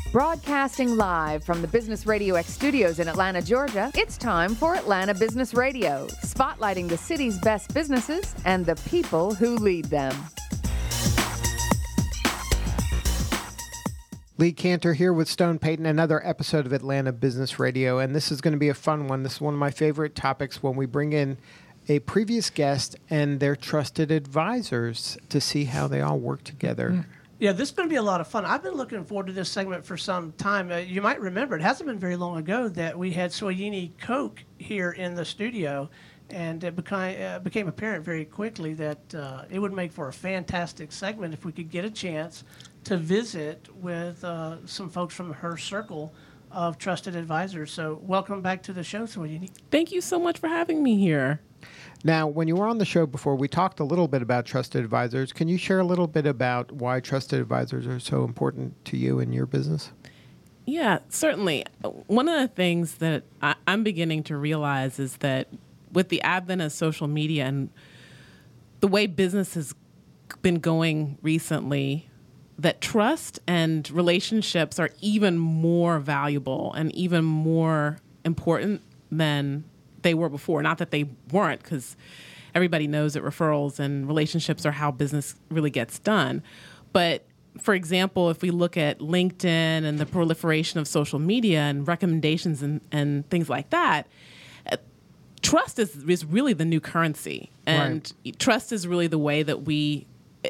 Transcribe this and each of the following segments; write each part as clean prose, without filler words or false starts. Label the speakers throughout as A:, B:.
A: Broadcasting live from the Business Radio X studios in Atlanta, Georgia, it's time for Atlanta Business Radio, spotlighting the city's best businesses and the people who lead them.
B: Lee Cantor here with Stone Payton, another episode of Atlanta Business Radio, and this is going to be a fun one. This is one of my favorite topics when we bring in a previous guest and their trusted advisors to see how they all work together.
C: Yeah, this is going to be a lot of fun. I've been looking forward to this segment for some time. You might remember, it hasn't been very long ago that we had Soyini Koch here in the studio, and it became apparent very quickly that it would make for a fantastic segment if we could get a chance to visit with some folks from her circle of trusted advisors. So welcome back to the show, Soyini.
D: Thank you so much for having me here.
B: Now, when you were on the show before, we talked a little bit about trusted advisors. Can you share a little bit about why trusted advisors are so important to you and your business?
D: Yeah, certainly. One of the things that I'm beginning to realize is that with the advent of social media and the way business has been going recently, that trust and relationships are even more valuable and even more important than they were before. Not that they weren't, because everybody knows that referrals and relationships are how business really gets done. But for example, if we look at LinkedIn and the proliferation of social media and recommendations and things like that, trust is really the new currency. And right. Trust is really the way that we,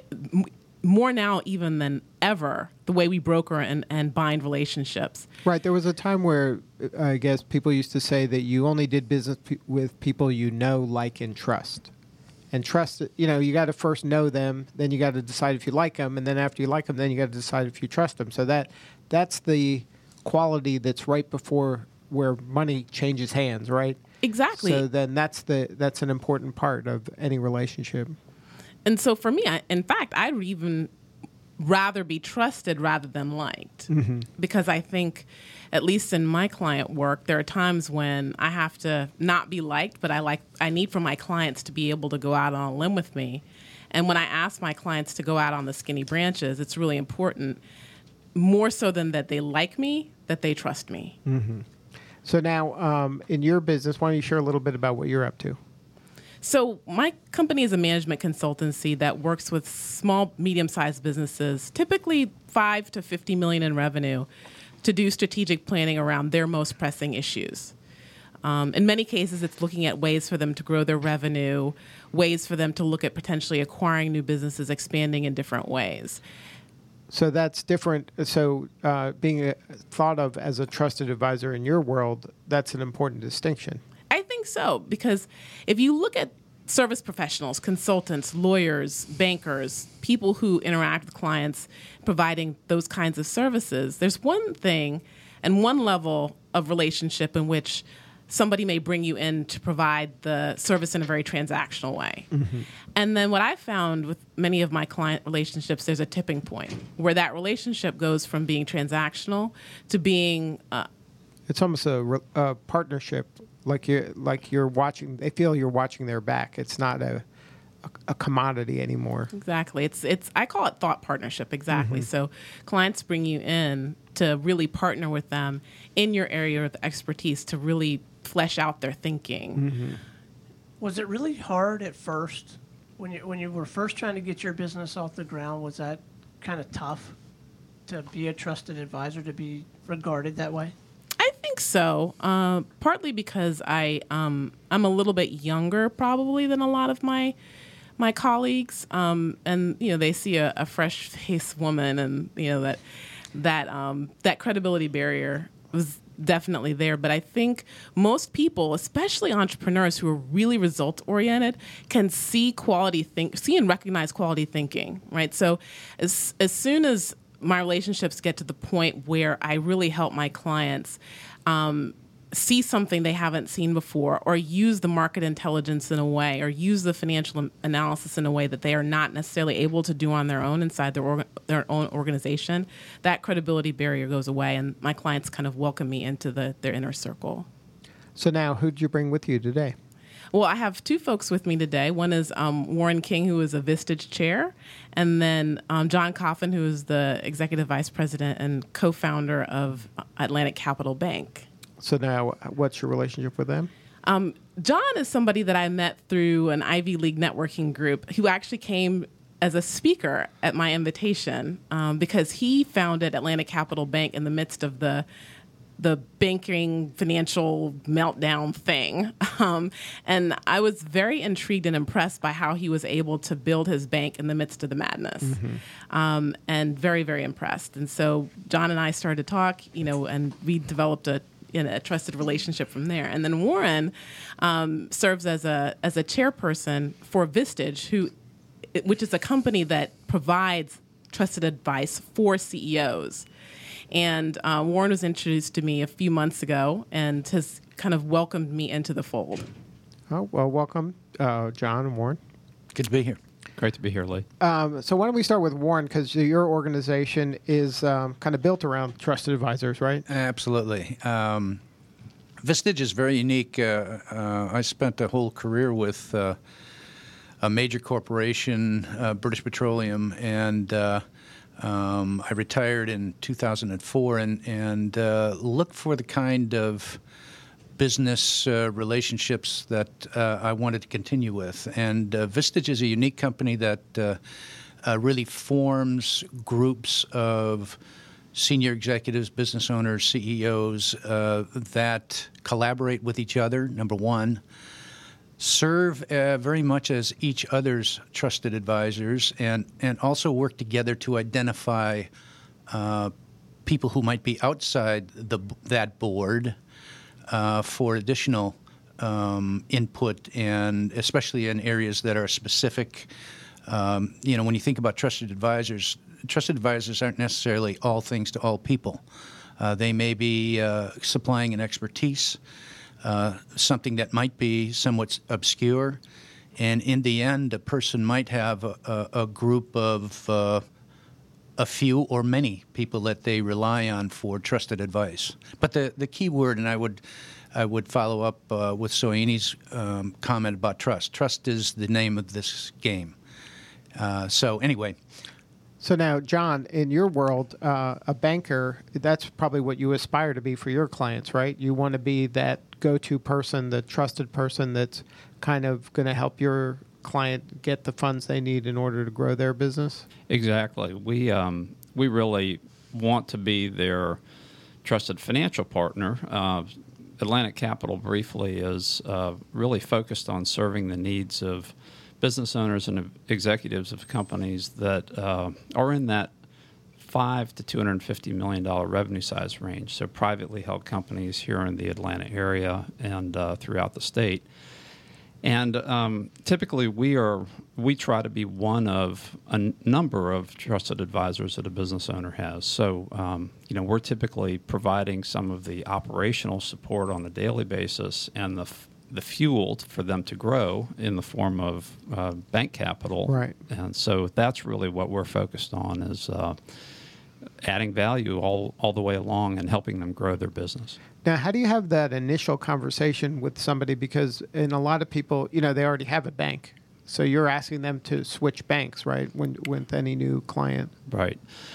D: more now even than ever, the way we broker and bind relationships.
B: Right. There was a time where I guess people used to say that you only did business with people you know, like, and trust. And trust, you got to first know them, then you got to decide if you like them, and then after you like them, then you got to decide if you trust them. So that's the quality that's right before where money changes hands, right?
D: Exactly.
B: So then that's an important part of any relationship.
D: And so for me, in fact, I'd even rather be trusted rather than liked. Mm-hmm. Because I think, at least in my client work, there are times when I have to not be liked, but I need for my clients to be able to go out on a limb with me. And when I ask my clients to go out on the skinny branches, it's really important, more so than that they like me, that they trust me.
B: Mm-hmm. So now, in your business, why don't you share a little bit about what you're up to?
D: So my company is a management consultancy that works with small, medium-sized businesses, typically 5 to 50 million in revenue, to do strategic planning around their most pressing issues. In many cases, it's looking at ways for them to grow their revenue, ways for them to look at potentially acquiring new businesses, expanding in different ways.
B: So that's different. So being thought of as a trusted advisor in your world, that's an important distinction.
D: I think so, because if you look at service professionals, consultants, lawyers, bankers, people who interact with clients providing those kinds of services, there's one thing and one level of relationship in which somebody may bring you in to provide the service in a very transactional way. Mm-hmm. And then what I found with many of my client relationships, there's a tipping point where that relationship goes from being transactional to being...
B: it's almost a partnership. Like you're watching, they feel you're watching their back. It's not a commodity anymore.
D: Exactly. It's I call it thought partnership. Exactly. Mm-hmm. So clients bring you in to really partner with them in your area of expertise to really flesh out their thinking.
C: Mm-hmm. Was it really hard at first when you were first trying to get your business off the ground? Was that kind of tough to be a trusted advisor, to be regarded that way?
D: I think so, partly because I'm a little bit younger probably than a lot of my colleagues, and they see a fresh-faced woman, and that credibility barrier was definitely there. But I think most people, especially entrepreneurs who are really result-oriented, can see and recognize quality thinking, right? So as soon as my relationships get to the point where I really help my clients see something they haven't seen before, or use the market intelligence in a way, or use the financial analysis in a way that they are not necessarily able to do on their own inside their own organization, that credibility barrier goes away, and my clients kind of welcome me into their inner circle.
B: So now, who did you bring with you today?
D: Well, I have two folks with me today. One is Warren King, who is a Vistage chair, and then John Coffin, who is the executive vice president and co-founder of Atlantic Capital Bank.
B: So now, what's your relationship with them?
D: John is somebody that I met through an Ivy League networking group who actually came as a speaker at my invitation because he founded Atlantic Capital Bank in the midst of the banking financial meltdown thing. And I was very intrigued and impressed by how he was able to build his bank in the midst of the madness. And very, very impressed. And so John and I started to talk, and we developed a trusted relationship from there. And then Warren serves as a chairperson for Vistage, which is a company that provides trusted advice for CEOs. And Warren was introduced to me a few months ago and has kind of welcomed me into the fold.
B: Oh, well, welcome, John and Warren.
E: Good to be here.
F: Great to be here, Lee.
B: So why don't we start with Warren, because your organization is kind of built around trusted advisors, right?
E: Absolutely. Vistage is very unique. I spent a whole career with a major corporation, British Petroleum, and I retired in 2004 and looked for the kind of business relationships that I wanted to continue with. And Vistage is a unique company that really forms groups of senior executives, business owners, CEOs that collaborate with each other, number one, serve very much as each other's trusted advisors, and also work together to identify people who might be outside that board for additional input, and especially in areas that are specific. When you think about trusted advisors aren't necessarily all things to all people. They may be supplying an expertise, something that might be somewhat obscure, and in the end, a person might have a group of a few or many people that they rely on for trusted advice. But the key word, and I would follow up with Sohini's comment about trust. Trust is the name of this game. So anyway.
B: So now, John, in your world, a banker, that's probably what you aspire to be for your clients, right? You want to be that go-to person, the trusted person that's kind of going to help your client get the funds they need in order to grow their business?
F: Exactly. We really want to be their trusted financial partner. Atlantic Capital, briefly, is really focused on serving the needs of business owners and executives of companies that are in that $5 to $250 million revenue size range. So privately held companies here in the Atlanta area and throughout the state. And typically we try to be one of a number of trusted advisors that a business owner has. So, we're typically providing some of the operational support on a daily basis and the fuel for them to grow in the form of bank capital.
B: Right.
F: And so that's really what we're focused on is adding value all the way along and helping them grow their business.
B: Now, how do you have that initial conversation with somebody? Because in a lot of people, they already have a bank. So you're asking them to switch banks, right, with any new client?
F: Right.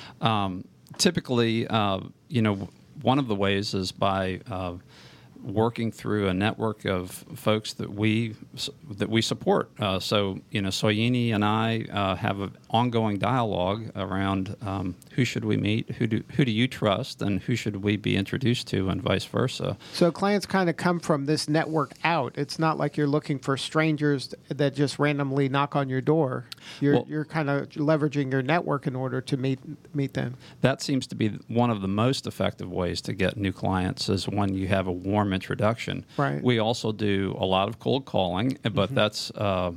F: Typically, one of the ways is by working through a network of folks that we support. So Sohini and I have an ongoing dialogue around who should we meet, who do you trust, and who should we be introduced to, and vice versa.
B: So clients kind of come from this network out. It's not like you're looking for strangers that just randomly knock on your door. You're kind of leveraging your network in order to meet them. That
F: seems to be one of the most effective ways to get new clients is when you have a warm introduction.
B: Right.
F: We also do a lot of cold calling, but that's a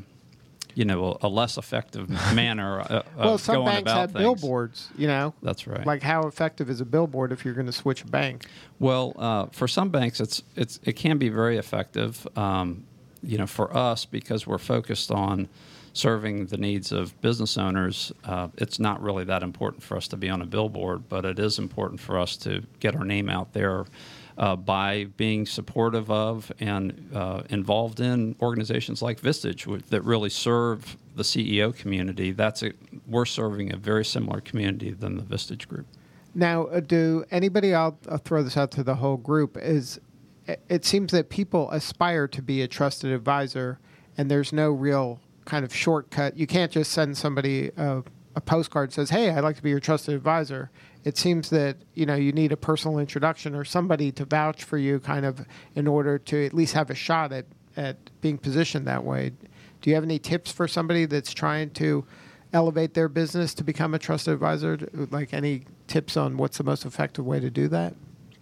F: less effective manner of
B: well, some
F: going
B: banks
F: about
B: have
F: things.
B: Billboards,
F: That's right.
B: Like how effective is a billboard if you're going to switch a bank?
F: Well, for some banks, it can be very effective. For us, because we're focused on serving the needs of business owners, it's not really that important for us to be on a billboard, but it is important for us to get our name out there by being supportive of and involved in organizations like Vistage that really serve the CEO community. We're serving a very similar community than the Vistage Group.
B: Now, do anybody, I'll throw this out to the whole group, it seems that people aspire to be a trusted advisor, and there's no real kind of shortcut. You can't just send somebody a postcard that says, hey, I'd like to be your trusted advisor. It seems that, you need a personal introduction or somebody to vouch for you kind of in order to at least have a shot at being positioned that way. Do you have any tips for somebody that's trying to elevate their business to become a trusted advisor? Like any tips on what's the most effective way to do that?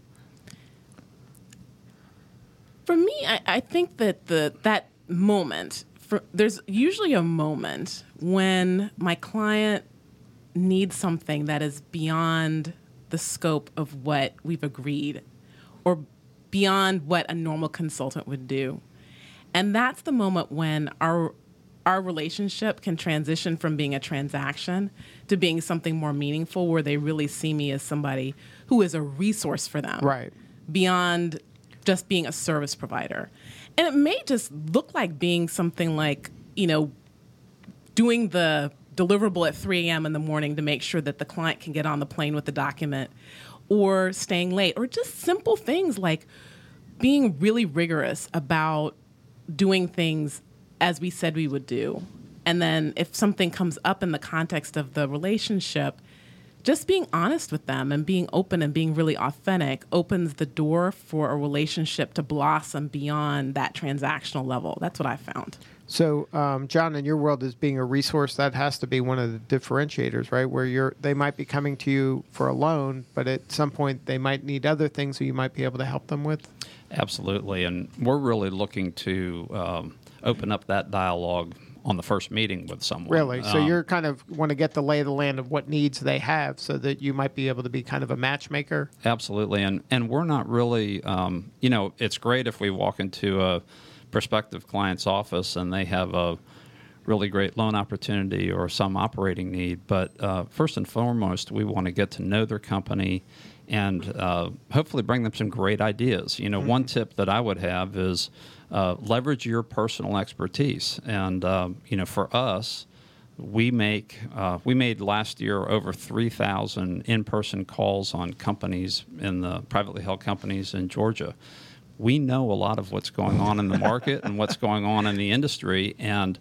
D: For me, I think that that moment, there's usually a moment when my client needs something that is beyond the scope of what we've agreed or beyond what a normal consultant would do. And that's the moment when our relationship can transition from being a transaction to being something more meaningful, where they really see me as somebody who is a resource for them.
B: Right.
D: Beyond just being a service provider. And it may just look like being something like, doing the deliverable at 3 a.m. in the morning to make sure that the client can get on the plane with the document, or staying late, or just simple things like being really rigorous about doing things as we said we would do. And then if something comes up in the context of the relationship, just being honest with them and being open and being really authentic opens the door for a relationship to blossom beyond that transactional level. That's what I found.
B: So, John, in your world, as being a resource, that has to be one of the differentiators, right? Where they might be coming to you for a loan, but at some point they might need other things that you might be able to help them with.
F: Absolutely, and we're really looking to open up that dialogue on the first meeting with someone.
B: Really? So you're kind of want to get the lay of the land of what needs they have so that you might be able to be kind of a matchmaker?
F: Absolutely, and we're not really, it's great if we walk into a prospective client's office and they have a really great loan opportunity or some operating need. But first and foremost, we want to get to know their company and hopefully bring them some great ideas. One tip that I would have is leverage your personal expertise. And, for us, we made last year over 3,000 in-person calls on companies in the privately held companies in Georgia. We know a lot of what's going on in the market and what's going on in the industry, and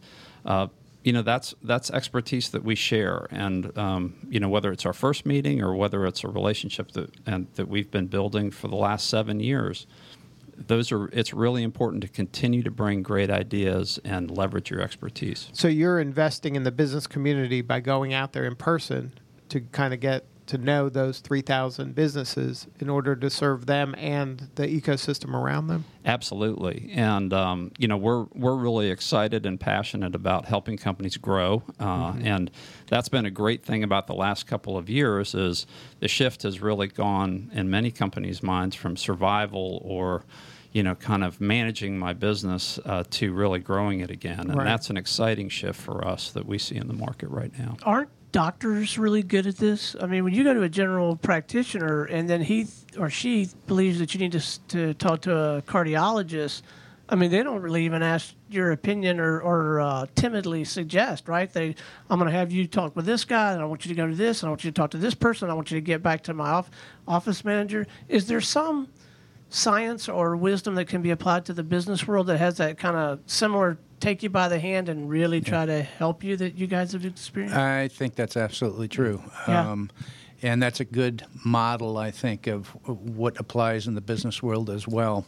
F: that's expertise that we share. And whether it's our first meeting or whether it's a relationship that we've been building for the last 7 years, it's really important to continue to bring great ideas and leverage your expertise.
B: So you're investing in the business community by going out there in person to kind of get to know those 3,000 businesses in order to serve them and the ecosystem around them? Absolutely.
F: And, we're really excited and passionate about helping companies grow. And that's been a great thing about the last couple of years is the shift has really gone in many companies' minds from survival or kind of managing my business to really growing it again. And that's an exciting shift for us that we see in the market right now.
C: Aren't doctors really good at this? I mean, when you go to a general practitioner and then he or she believes that you need to talk to a cardiologist, I mean, they don't really even ask your opinion or timidly suggest, right? I'm going to have you talk with this guy, and I want you to go to this, and I want you to talk to this person, I want you to get back to my office manager. Is there some science or wisdom that can be applied to the business world that has that kind of similar take you by the hand and really try to help you that you guys have experienced?
E: I think that's absolutely true.
C: Yeah.
E: And that's a good model, I think, of what applies in the business world as well.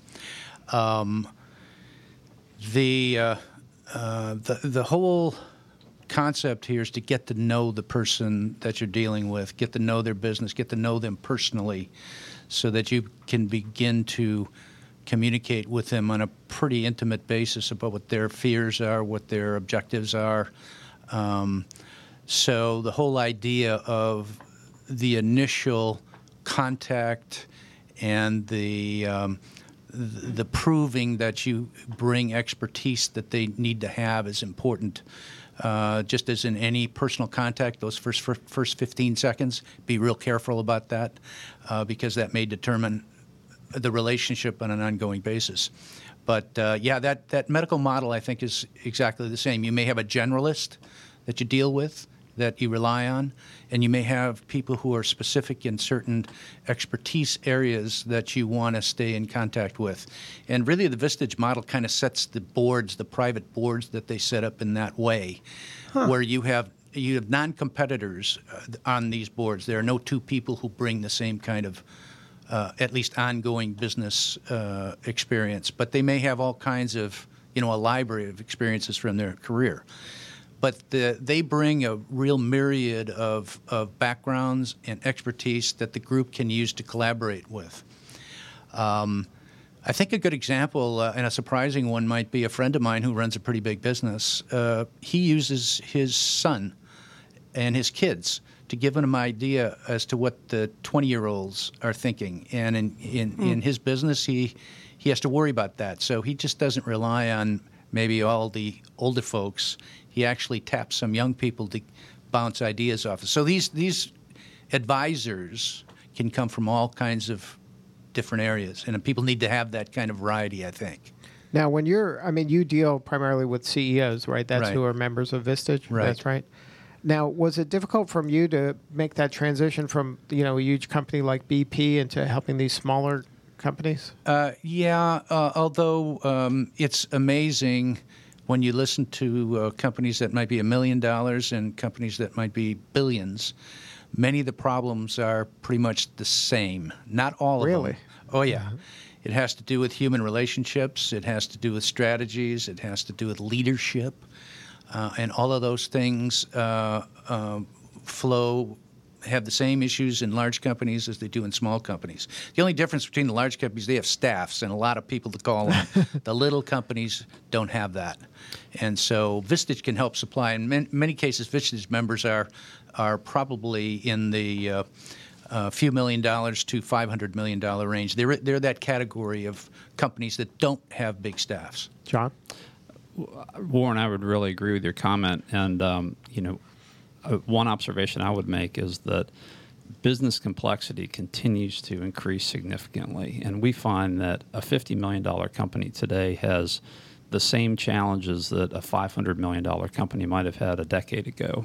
E: The whole concept here is to get to know the person that you're dealing with, get to know their business, get to know them personally, so that you can begin to communicate with them on a pretty intimate basis about what their fears are, what their objectives are. So the whole idea of the initial contact and the proving that you bring expertise that they need to have is important. Just as in any personal contact, those first 15 seconds, be real careful about that because that may determine the relationship on an ongoing basis. But that medical model, I think, is exactly the same. You may have a generalist that you deal with, that you rely on, and you may have people who are specific in certain expertise areas that you want to stay in contact with. And really the Vistage model kind of sets the boards, the private boards that they set up in that way, where you have non-competitors on these boards. There are no two people who bring the same kind of at least ongoing business experience, but they may have all kinds of, a library of experiences from their career. But they bring a real myriad of backgrounds and expertise that the group can use to collaborate with. I think a good example and a surprising one might be a friend of mine who runs a pretty big business. He uses his son and his kids to give them an idea as to what the 20-year-olds are thinking. And in his business, he has to worry about that. So he just doesn't rely on maybe all the older folks. He actually taps some young people to bounce ideas off. So these advisors can come from all kinds of different areas, and people need to have that kind of variety, I think.
B: Now, when you deal primarily with CEOs, right? That's
E: right.
B: Who are members of Vistage.
E: Right.
B: That's right. Now, was it difficult from you to make that transition from a huge company like BP into helping these smaller companies?
E: Although it's amazing when you listen to companies that might be $1 million and companies that might be billions, many of the problems are pretty much the same. Not all of them.
B: Really?
E: Oh, yeah. It has to do with human relationships. It has to do with strategies. It has to do with leadership. And all of those things have the same issues in large companies as they do in small companies. The only difference between the large companies, they have staffs and a lot of people to call on. The little companies don't have that. And so Vistage can help supply. In many cases, Vistage members are probably in the few $1 million to $500 million range. They're that category of companies that don't have big staffs.
B: John?
F: Warren, I would really agree with your comment. And, one observation I would make is that business complexity continues to increase significantly. And we find that a $50 million company today has the same challenges that a $500 million company might have had a decade ago.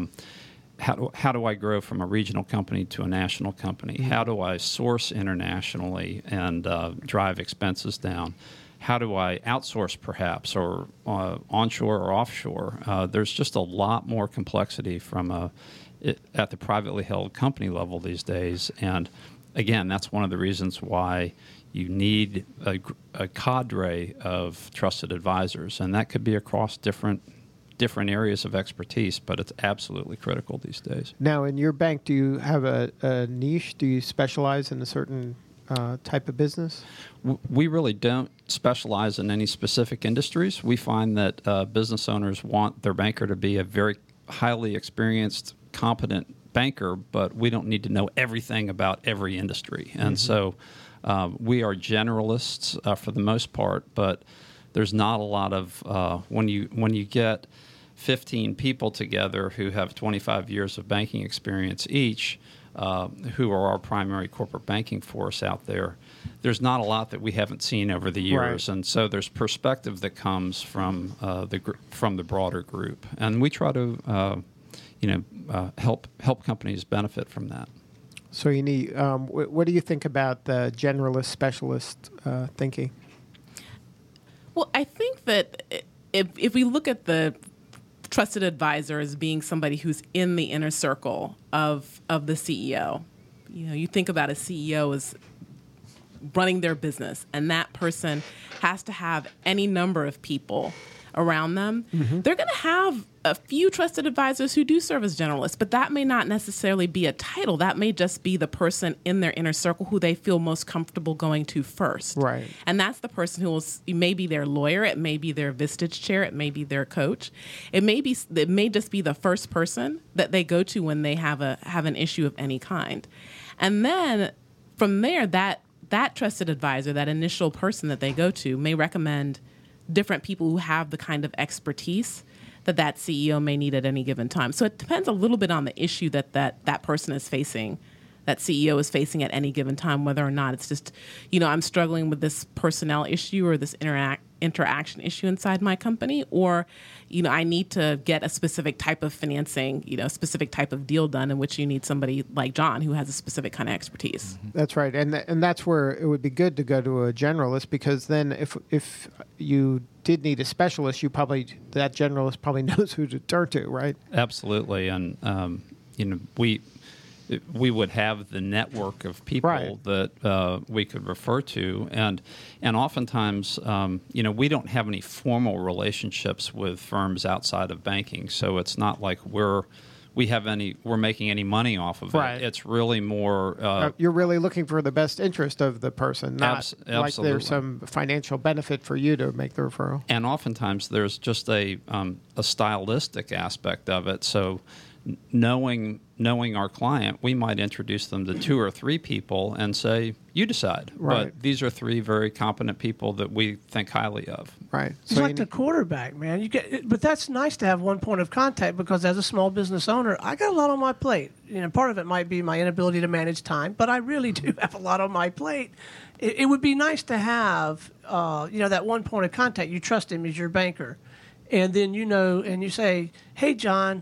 F: How do I grow from a regional company to a national company? How do I source internationally and drive expenses down? How do I outsource perhaps, or onshore or offshore? There's just a lot more complexity at the privately held company level these days. And again, that's one of the reasons why you need a cadre of trusted advisors. And that could be across different areas of expertise, but it's absolutely critical these days.
B: Now, in your bank, do you have a niche? Do you specialize in a certain type of business?
F: We really don't specialize in any specific industries. We find that business owners want their banker to be a very highly experienced, competent banker, but we don't need to know everything about every industry. And so we are generalists for the most part, but there's not a lot of when you get 15 people together who have 25 years of banking experience each, who are our primary corporate banking force out there, there's not a lot that we haven't seen over the years. Right. And so there's perspective that comes from the broader group. And we try to help companies benefit from that.
B: So you need, what do you think about the generalist specialist thinking?
D: Well, I think that if we look at the trusted advisor as being somebody who's in the inner circle of the CEO, you think about a CEO as running their business, and that person has to have any number of people around them. Mm-hmm. They're going to have a few trusted advisors who do serve as generalists, but that may not necessarily be a title. That may just be the person in their inner circle who they feel most comfortable going to first.
B: Right.
D: And that's the person who may be their lawyer, it may be their Vistage chair, it may be their coach. It may just be the first person that they go to when they have an issue of any kind. And then from there, that trusted advisor, that initial person that they go to, may recommend different people who have the kind of expertise that CEO may need at any given time. So it depends a little bit on the issue that person is facing, that CEO is facing at any given time, whether or not it's just, I'm struggling with this personnel issue or this interaction issue inside my company, or, I need to get a specific type of financing, a specific type of deal done, in which you need somebody like John who has a specific kind of expertise.
B: That's right. And that's where it would be good to go to a generalist, because then if you did need a specialist, that generalist probably knows who to turn to, right?
F: Absolutely. And, we would have the network of people that we could refer to, and oftentimes, we don't have any formal relationships with firms outside of banking, so it's not like we're making any money off of it. It's really more.
B: You're really looking for the best interest of the person, not like there's some financial benefit for you to make the referral.
F: And oftentimes, there's just a stylistic aspect of it. So, knowing our client, we might introduce them to 2 or 3 people and say, you decide.
B: Right.
F: But these are 3 very competent people that we think highly of.
B: Right.
C: It's like the quarterback, man. But that's nice to have one point of contact, because as a small business owner, I got a lot on my plate. Part of it might be my inability to manage time, but I really do have a lot on my plate. It would be nice to have, that one point of contact. You trust him as your banker. And then and you say, hey, John,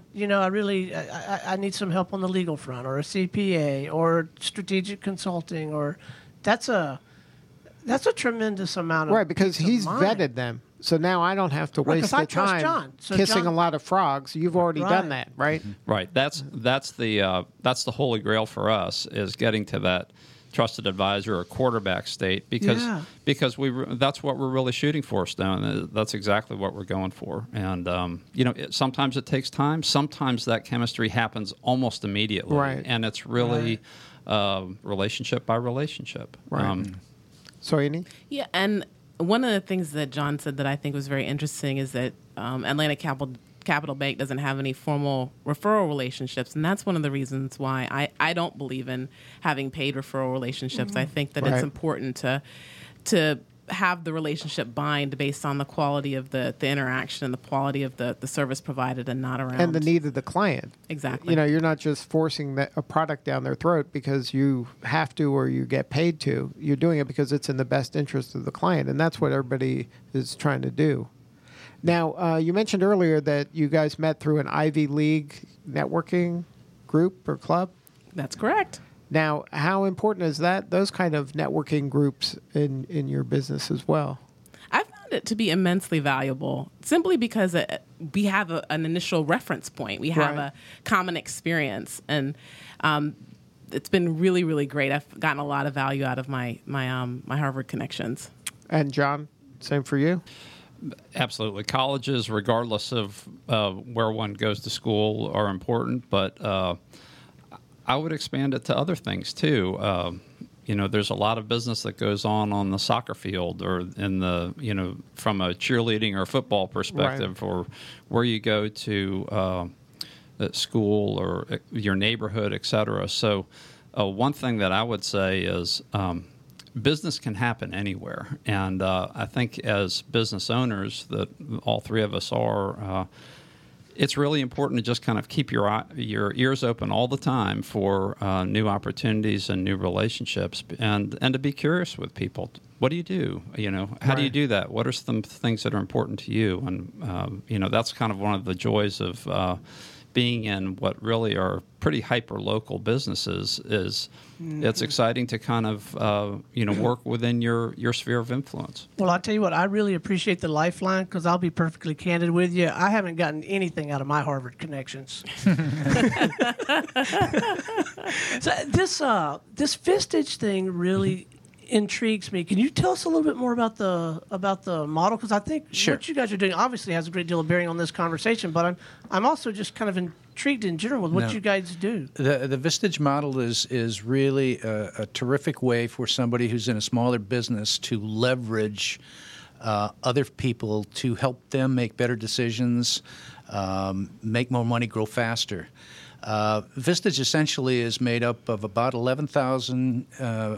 C: I need some help on the legal front, or a CPA, or strategic consulting, or that's a tremendous amount of
B: right, because he's
C: mind.
B: vetted them. So now I don't have to waste the time kissing a lot of frogs. You've already done that, right?
F: Right. That's the holy grail for us, is getting to that trusted advisor or quarterback state, because that's what we're really shooting for, Stone. That's exactly what we're going for. And sometimes it takes time. Sometimes that chemistry happens almost immediately,
B: right.
F: And it's really relationship by relationship.
B: Right. So, Amy?
D: Yeah, and one of the things that John said that I think was very interesting is that Atlanta Capital Bank doesn't have any formal referral relationships, and that's one of the reasons why I don't believe in having paid referral relationships. Mm-hmm. I think that it's important to have the relationship bind based on the quality of the interaction and the quality of the service provided, and not around.
B: And the need of the client.
D: Exactly.
B: You're not just forcing a product down their throat because you have to or you get paid to. You're doing it because it's in the best interest of the client, and that's what everybody is trying to do. Now, you mentioned earlier that you guys met through an Ivy League networking group or club.
D: That's correct.
B: Now, how important is that, those kind of networking groups in your business as well?
D: I found it to be immensely valuable, simply because we have an initial reference point. We have a common experience, and it's been really, really great. I've gotten a lot of value out of my Harvard connections. And
B: John, same for you?
F: Absolutely. Colleges, regardless of where one goes to school, are important, but I would expand it to other things too. There's a lot of business that goes on the soccer field, or in the, from a cheerleading or football perspective, or where you go to school or your neighborhood, et cetera. So one thing that I would say is business can happen anywhere. And I think as business owners, that all 3 of us are, it's really important to just kind of keep your ears open all the time for new opportunities and new relationships, and to be curious with people. What do you do? How do you do that? What are some things that are important to you? And that's kind of one of the joys of being in what really are pretty hyper-local businesses. Is it's exciting to kind of work within your sphere of influence.
C: Well, I'll tell you what, I really appreciate the lifeline, because I'll be perfectly candid with you. I haven't gotten anything out of my Harvard connections. So this Vistage thing really intrigues me. Can you tell us a little bit more about the model? Because I think what you guys are doing obviously has a great deal of bearing on this conversation, but I'm also just kind of intrigued in general with what you guys do.
E: The Vistage model is really a terrific way for somebody who's in a smaller business to leverage other people to help them make better decisions, make more money, grow faster. Vistage essentially is made up of about 11,000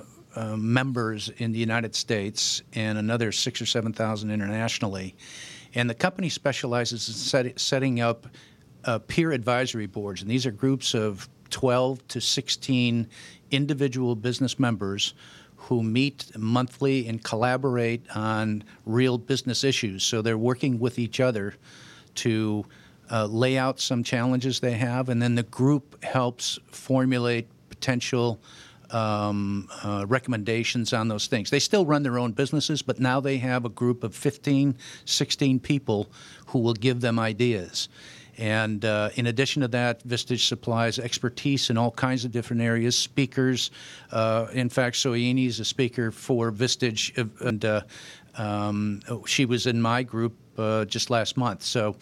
E: members in the United States and another 6,000 or 7,000 internationally. And the company specializes in setting up peer advisory boards, and these are groups of 12 to 16 individual business members who meet monthly and collaborate on real business issues. So they're working with each other to lay out some challenges they have, and then the group helps formulate potential recommendations on those things. They still run their own businesses, but now they have a group of 15, 16 people who will give them ideas. And in addition to that, Vistage supplies expertise in all kinds of different areas, speakers. In fact, Soyini is a speaker for Vistage, and she was in my group just last month. So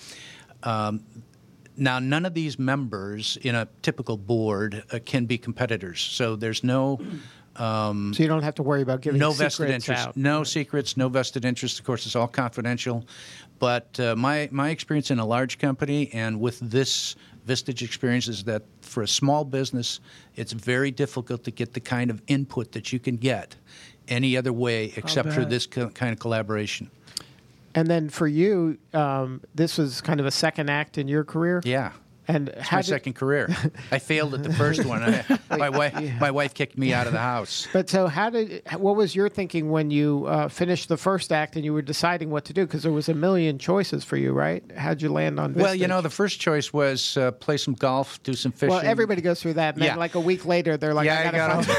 E: now none of these members in a typical board can be competitors. So there's no...
B: so you don't have to worry about giving
E: no
B: secrets
E: vested interest,
B: out.
E: no secrets, no vested interest. Of course, it's all confidential. But my experience in a large company and with this Vistage experience is that for a small business, it's very difficult to get the kind of input that you can get any other way except through this kind of collaboration.
B: And then for you, this was kind of a second act in your career?
E: Yeah.
B: And
E: it's my second career. I failed at the first one. My wife kicked me out of the house.
B: But so what was your thinking when you finished the first act and you were deciding what to do? Because there was a million choices for you, right? How'd you land on Vistage?
E: Well, the first choice was play some golf, do some fishing.
B: Well, everybody goes through that. And then like a week later, they're like, I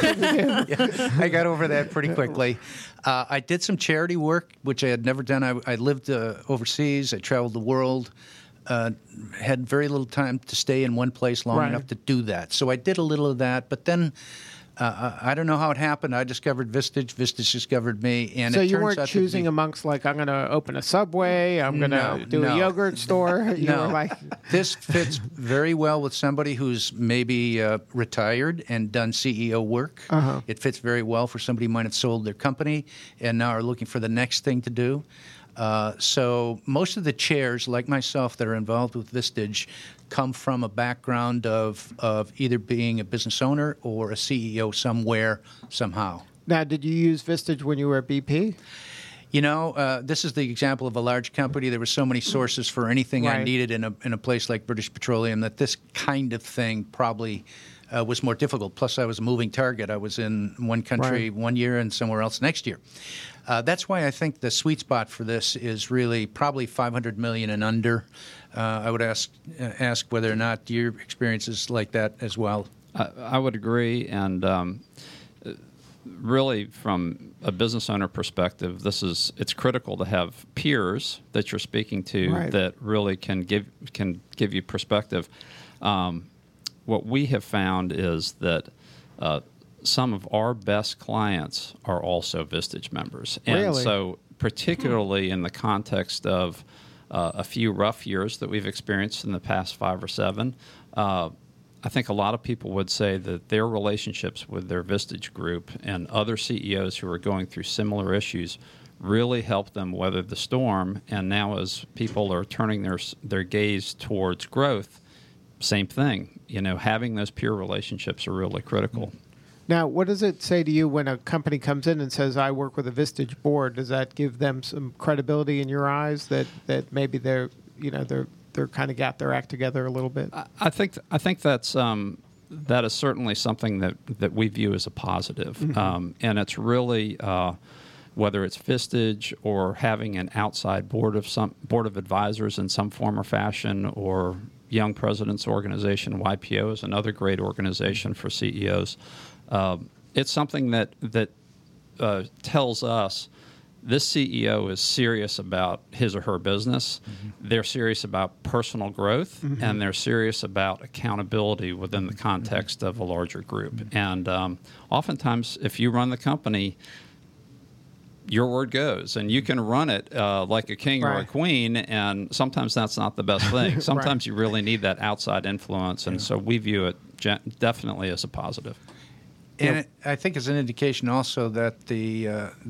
E: got over that pretty quickly. I did some charity work, which I had never done. I lived overseas. I traveled the world. Had very little time to stay in one place long enough to do that. So I did a little of that, but then I don't know how it happened. I discovered Vistage. Vistage discovered me. And
B: so
E: it
B: you
E: turns
B: weren't
E: out
B: choosing amongst like, I'm going to open a Subway, I'm going to do a yogurt store. You were like,
E: this fits very well with somebody who's maybe retired and done CEO work. It fits very well for somebody who might have sold their company and now are looking for the next thing to do. So most of the chairs, like myself, that are involved with Vistage come from a background of either being a business owner or a CEO somewhere, somehow.
B: Now, did you use Vistage when you were at BP?
E: This is the example of a large company. There were so many sources for anything I needed in a place like British Petroleum that this kind of thing probably was more difficult. Plus, I was a moving target. I was in one country 1 year and somewhere else next year. That's why I think the sweet spot for this is really probably $500 million and under. I would ask whether or not your experience is like that as well.
F: I would agree, and really, from a business owner perspective, it's critical to have peers that you're speaking to that really can give you perspective. What we have found is that some of our best clients are also Vistage members. And so particularly in the context of a few rough years that we've experienced in the past 5 or 7, I think a lot of people would say that their relationships with their Vistage group and other CEOs who are going through similar issues really helped them weather the storm. And now as people are turning their gaze towards growth, same thing. Having those peer relationships are really critical.
B: Now, what does it say to you when a company comes in and says, I work with a Vistage board? Does that give them some credibility in your eyes that maybe they're kind of got their act together a little bit?
F: I think that is certainly something that we view as a positive. And it's really whether it's Vistage or having an outside board of advisors in some form or fashion, or Young Presidents Organization, YPO is another great organization for CEOs. It's something that tells us this CEO is serious about his or her business. They're serious about personal growth, and they're serious about accountability within the context of a larger group. And oftentimes, if you run the company, your word goes, and you can run it like a king or a queen, and sometimes that's not the best thing. Sometimes you really need that outside influence, and so we view it definitely as a positive.
E: And I think it's an indication also that the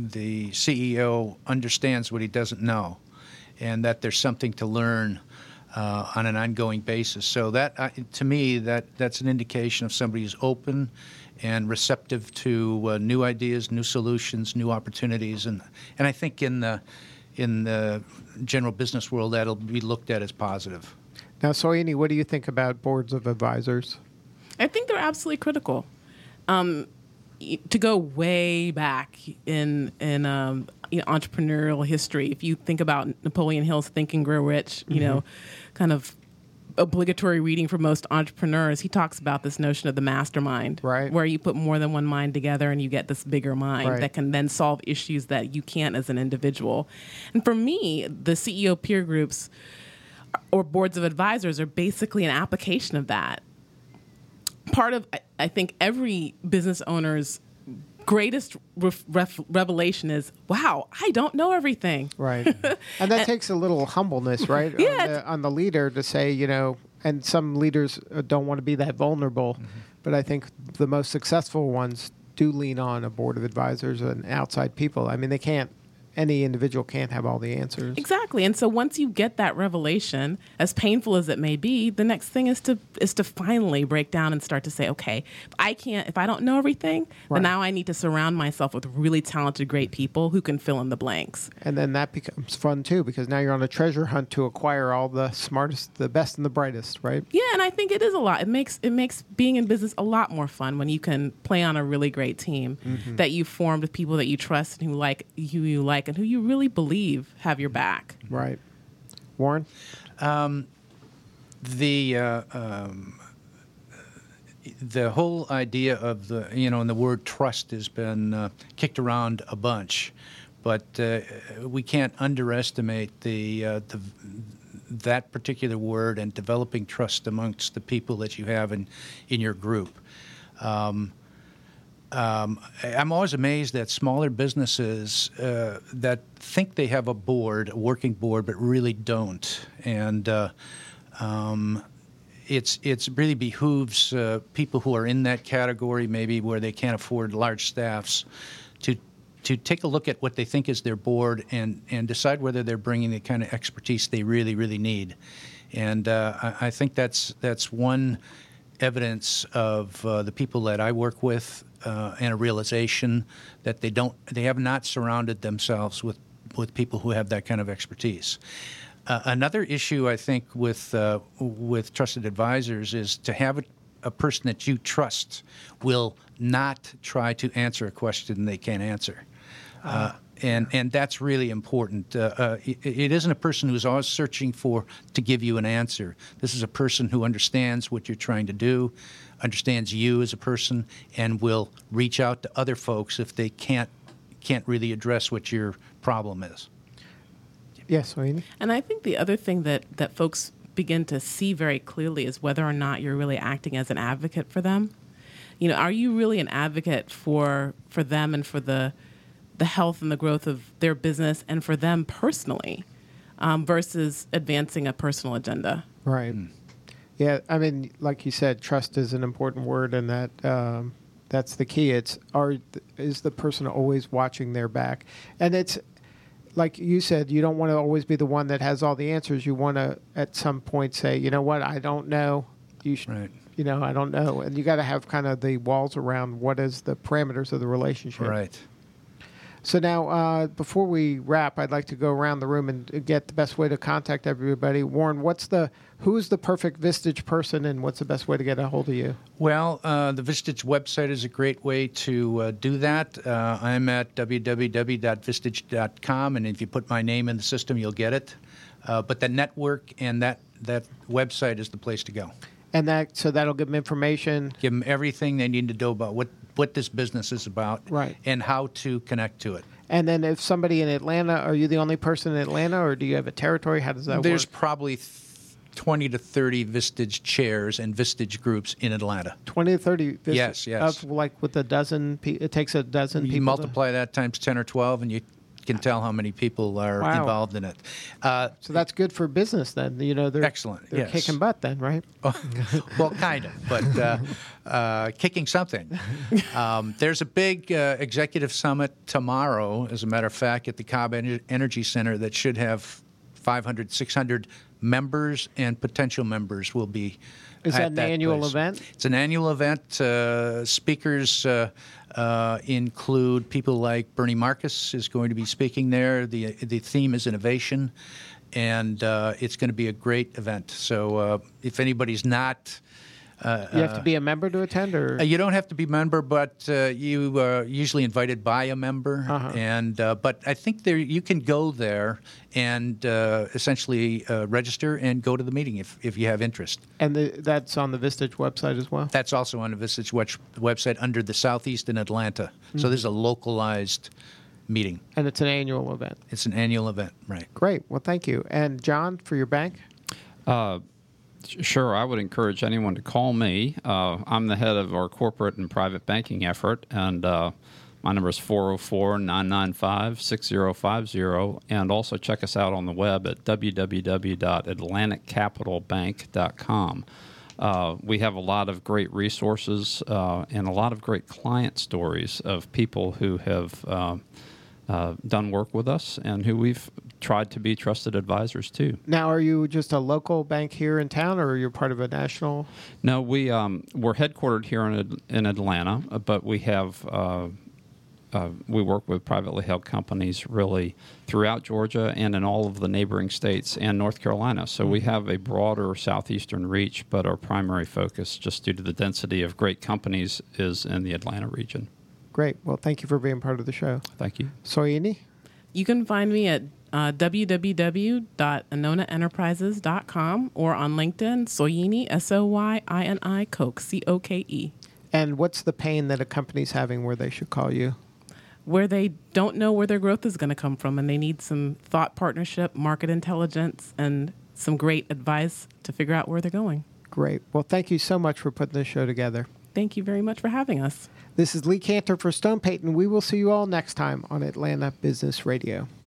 E: CEO understands what he doesn't know, and that there's something to learn on an ongoing basis. So that, to me, that's an indication of somebody who's open and receptive to new ideas, new solutions, new opportunities, and I think in in the general business world, that'll be looked at as positive.
B: Now, Sohini, what do you think about boards of advisors?
D: I think they're absolutely critical. To go way back in entrepreneurial history, if you think about Napoleon Hill's Think and Grow Rich, kind of obligatory reading for most entrepreneurs, he talks about this notion of the mastermind,
B: right,
D: where you put more than one mind together and you get this bigger mind
B: right,
D: that can then solve issues that you can't as an individual. And for me, the CEO peer groups or boards of advisors are basically an application of that. Part of, I think, every business owner's greatest revelation is, wow, I don't know everything.
B: Right. And that takes a little humbleness, right?
D: Yeah.
B: On the leader to say, and some leaders don't want to be that vulnerable, but I think the most successful ones do lean on a board of advisors and outside people. I mean, any individual can't have all the answers.
D: Exactly. And so once you get that revelation, as painful as it may be, the next thing is to finally break down and start to say, okay, if I don't know everything,
B: right,
D: then now I need to surround myself with really talented, great people who can fill in the blanks.
B: And then that becomes fun too, because now you're on a treasure hunt to acquire all the smartest, the best and the brightest, right?
D: Yeah, and I think it is a lot. It makes being in business a lot more fun when you can play on a really great team that you formed with people that you trust and who you like and who you really believe have your back.
B: Right. Warren?
E: The whole idea of and the word trust has been kicked around a bunch, but we can't underestimate that particular word and developing trust amongst the people that you have in your group. I'm always amazed at smaller businesses that think they have a working board, but really don't. And it really behooves people who are in that category, maybe where they can't afford large staffs, to take a look at what they think is their board and decide whether they're bringing the kind of expertise they really, really need. And I think that's one evidence of the people that I work with, and a realization that they have not surrounded themselves with people who have that kind of expertise. Another issue I think with trusted advisors is to have a person that you trust will not try to answer a question they can't answer. And that's really important. It isn't a person who's always searching to give you an answer. This is a person who understands what you're trying to do, understands you as a person, and will reach out to other folks if they can't really address what your problem is.
B: Yes, Wayne.
D: And I think the other thing that folks begin to see very clearly is whether or not you're really acting as an advocate for them. Are you really an advocate for them and for the health and the growth of their business and for them personally, versus advancing a personal agenda?
B: Right. Yeah, I mean, like you said, trust is an important word, and that's the key. Is the person always watching their back? And it's like you said, you don't want to always be the one that has all the answers. You want to, at some point, say, you know what, I don't know. You should,
E: right.
B: I don't know. And you got to have kind of the walls around what is the parameters of the relationship.
E: Right.
B: So now, before we wrap, I'd like to go around the room and get the best way to contact everybody. Warren, who's the perfect Vistage person, and what's the best way to get a hold of you?
E: Well, the Vistage website is a great way to do that. I'm at www.vistage.com, and if you put my name in the system, you'll get it. But the network and that website is the place to go.
B: And that'll give them information.
E: Give them everything they need to know about what this business is about,
B: right,
E: and how to connect to it.
B: And then if somebody in Atlanta, are you the only person in Atlanta, or do you have a territory? How does that work?
E: There's probably 20 to 30 Vistage chairs and Vistage groups in Atlanta.
B: 20 to 30 Vistage?
E: Yes.
B: Of with a dozen, it takes a dozen people.
E: You multiply that times 10 or 12, and you can tell how many people are involved in it.
B: So that's good for business then. They're
E: excellent.
B: They're kicking butt then, right?
E: Well, kind of, but kicking something. There's a big executive summit tomorrow, as a matter of fact, at the Cobb Energy Center that should have 500, 600 members and potential members will be.
B: Is that
E: at
B: an annual
E: place.
B: event?
E: It's an annual event. Speakers include people like Bernie Marcus is going to be speaking there. The theme is innovation, and it's going to be a great event. So if anybody's not.
B: You have to be a member to attend, or
E: You don't have to be a member, but you are usually invited by a member. And but I think you can go there and essentially register and go to the meeting if you have interest.
B: and that's on the Vistage website as well.
E: That's also on the Vistage website under the Southeast in Atlanta. So this is a localized meeting.
B: And it's an annual event.
E: It's an annual event, right?
B: Great. Well, thank you. And John, for your bank?
F: Sure, I would encourage anyone to call me. I'm the head of our corporate and private banking effort, and my number is 404-995-6050. And also check us out on the web at www.atlanticcapitalbank.com. We have a lot of great resources and a lot of great client stories of people who have done work with us and who we've tried to be trusted advisors to.
B: Now, are you just a local bank here in town, or are you part of a national?
F: No, we're headquartered here in Atlanta, but we have we work with privately held companies really throughout Georgia and in all of the neighboring states and North Carolina. So we have a broader southeastern reach, but our primary focus, just due to the density of great companies, is in the Atlanta region.
B: Great. Well, thank you for being part of the show.
F: Thank you.
B: Soyini?
D: You can find me at www.anonaenterprises.com or on LinkedIn, Soyini, Soyini, Koch, Coke.
B: And what's the pain that a company's having where they should call you?
D: Where they don't know where their growth is going to come from, and they need some thought partnership, market intelligence, and some great advice to figure out where they're going.
B: Great. Well, thank you so much for putting this show together.
D: Thank you very much for having us.
B: This is Lee Cantor for Stone Payton. We will see you all next time on Atlanta Business Radio.